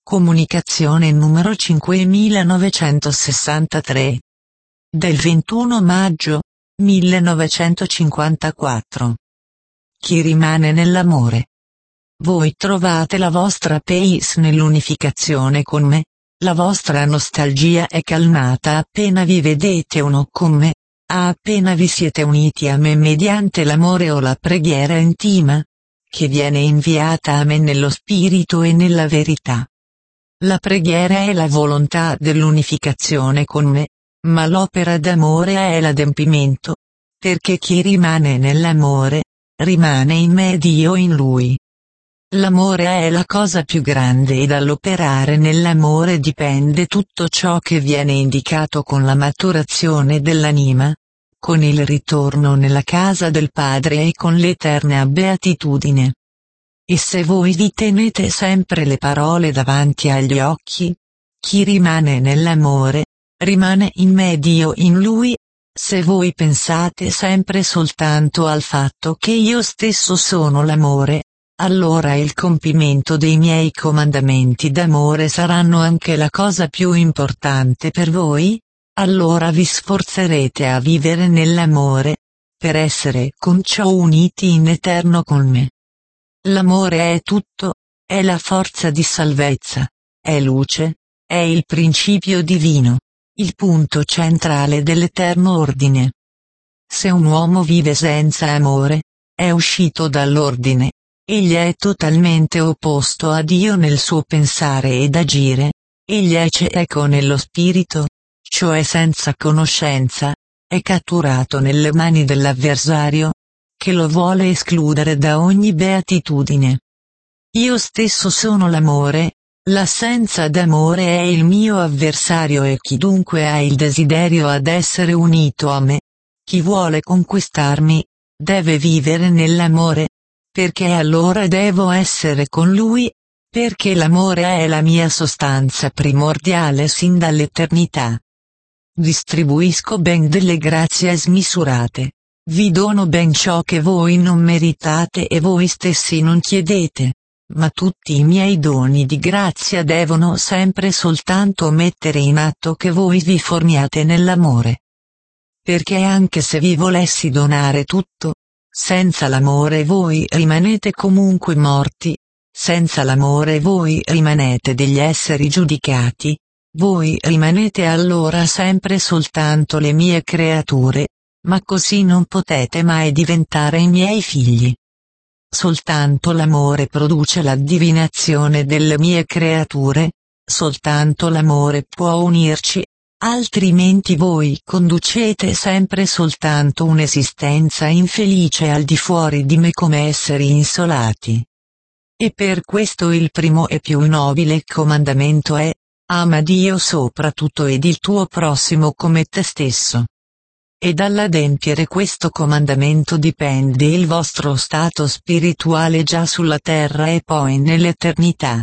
Comunicazione numero 5963. Del 21 maggio 1954. Chi rimane nell'amore? Voi trovate la vostra pace nell'unificazione con me, la vostra nostalgia è calmata appena vi vedete uno con me, appena vi siete uniti a me mediante l'amore o la preghiera intima, che viene inviata a me nello spirito e nella verità. La preghiera è la volontà dell'unificazione con me, ma l'opera d'amore è l'adempimento, perché chi rimane nell'amore, rimane in me ed io in lui. L'amore è la cosa più grande e dall'operare nell'amore dipende tutto ciò che viene indicato con la maturazione dell'anima, con il ritorno nella casa del Padre e con l'eterna beatitudine. E se voi vi tenete sempre le parole davanti agli occhi, chi rimane nell'amore, rimane in me ed io in lui, se voi pensate sempre soltanto al fatto che io stesso sono l'amore, allora il compimento dei miei comandamenti d'amore saranno anche la cosa più importante per voi, allora vi sforzerete a vivere nell'amore, per essere con ciò uniti in eterno con me. L'amore è tutto, è la forza di salvezza, è luce, è il principio divino, il punto centrale dell'eterno ordine. Se un uomo vive senza amore, è uscito dall'ordine, egli è totalmente opposto a Dio nel suo pensare ed agire, egli è cieco nello spirito, cioè senza conoscenza, è catturato nelle mani dell'avversario, che lo vuole escludere da ogni beatitudine. Io stesso sono l'amore, l'assenza d'amore è il mio avversario e chi dunque ha il desiderio ad essere unito a me, chi vuole conquistarmi, deve vivere nell'amore, perché allora devo essere con lui, perché l'amore è la mia sostanza primordiale sin dall'eternità. Distribuisco ben delle grazie smisurate. Vi dono ben ciò che voi non meritate e voi stessi non chiedete, ma tutti i miei doni di grazia devono sempre soltanto mettere in atto che voi vi formiate nell'amore. Perché anche se vi volessi donare tutto, senza l'amore voi rimanete comunque morti, senza l'amore voi rimanete degli esseri giudicati, voi rimanete allora sempre soltanto le mie creature, ma così non potete mai diventare i miei figli. Soltanto l'amore produce la divinazione delle mie creature, soltanto l'amore può unirci, altrimenti voi conducete sempre soltanto un'esistenza infelice al di fuori di me come esseri insolati. E per questo il primo e più nobile comandamento è, ama Dio sopra tutto ed il tuo prossimo come te stesso. E dall'adempiere questo comandamento dipende il vostro stato spirituale già sulla terra e poi nell'eternità.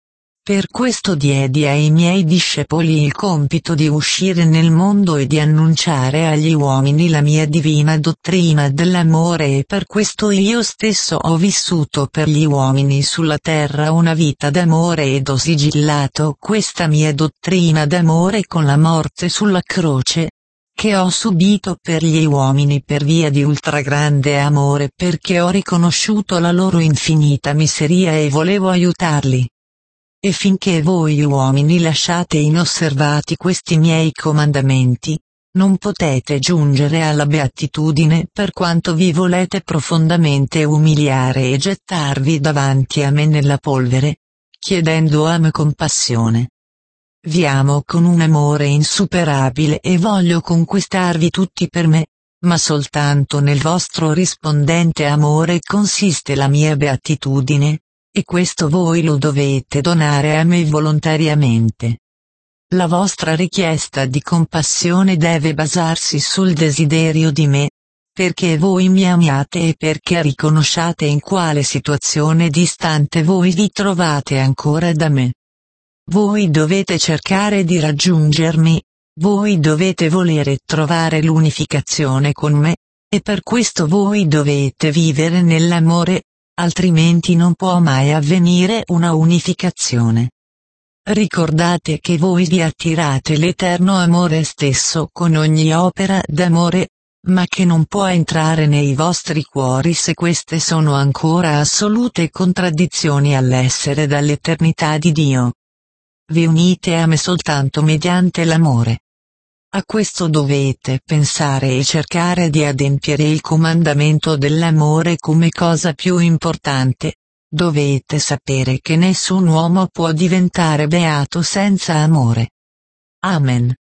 Per questo diedi ai miei discepoli il compito di uscire nel mondo e di annunciare agli uomini la mia divina dottrina dell'amore e per questo io stesso ho vissuto per gli uomini sulla terra una vita d'amore ed ho sigillato questa mia dottrina d'amore con la morte sulla croce, che ho subito per gli uomini per via di ultragrande amore perché ho riconosciuto la loro infinita miseria e volevo aiutarli. E finché voi uomini lasciate inosservati questi miei comandamenti, non potete giungere alla beatitudine per quanto vi volete profondamente umiliare e gettarvi davanti a me nella polvere, chiedendo a me compassione. Vi amo con un amore insuperabile e voglio conquistarvi tutti per me, ma soltanto nel vostro rispondente amore consiste la mia beatitudine, e questo voi lo dovete donare a me volontariamente. La vostra richiesta di compassione deve basarsi sul desiderio di me, perché voi mi amiate e perché riconosciate in quale situazione distante voi vi trovate ancora da me. Voi dovete cercare di raggiungermi, voi dovete volere trovare l'unificazione con me, e per questo voi dovete vivere nell'amore, altrimenti non può mai avvenire una unificazione. Ricordate che voi vi attirate l'eterno amore stesso con ogni opera d'amore, ma che non può entrare nei vostri cuori se queste sono ancora assolute contraddizioni all'essere dall'eternità di Dio. Vi unite a me soltanto mediante l'amore. A questo dovete pensare e cercare di adempiere il comandamento dell'amore come cosa più importante. Dovete sapere che nessun uomo può diventare beato senza amore. Amen.